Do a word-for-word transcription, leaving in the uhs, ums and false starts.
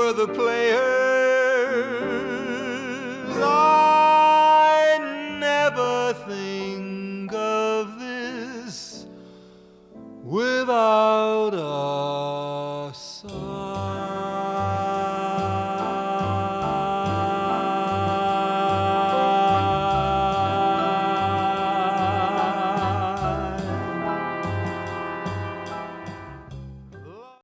were the players. I never think of this without a sigh.